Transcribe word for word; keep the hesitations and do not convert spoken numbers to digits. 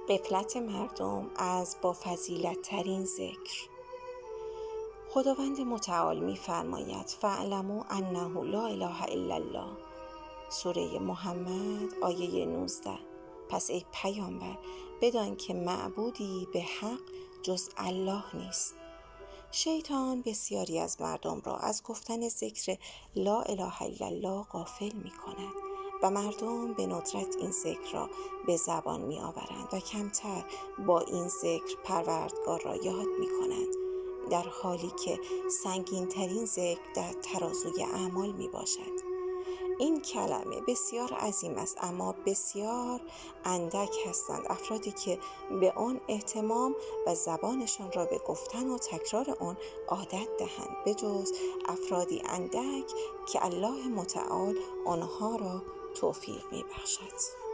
غفلت مردم از با فضیلت ترین ذکر. خداوند متعال می فرماید فاعلموا انه لا اله الا الله. سوره محمد آیه نوزده. پس ای پیامبر بدان که معبودی به حق جز الله نیست. شیطان بسیاری از مردم را از گفتن ذکر لا اله الا الله غافل می کند و مردم به ندرت این ذکر را به زبان می آورند و کمتر با این ذکر پروردگار را یاد می کنند، در حالی که سنگین ترین ذکر در ترازوی اعمال می باشد. این کلمه بسیار عظیم است، اما بسیار اندک هستند افرادی که به آن اهتمام و زبانشان را به گفتن و تکرار آن عادت دهند، به جز افرادی اندک که الله متعال آنها را توفیق می بخشد.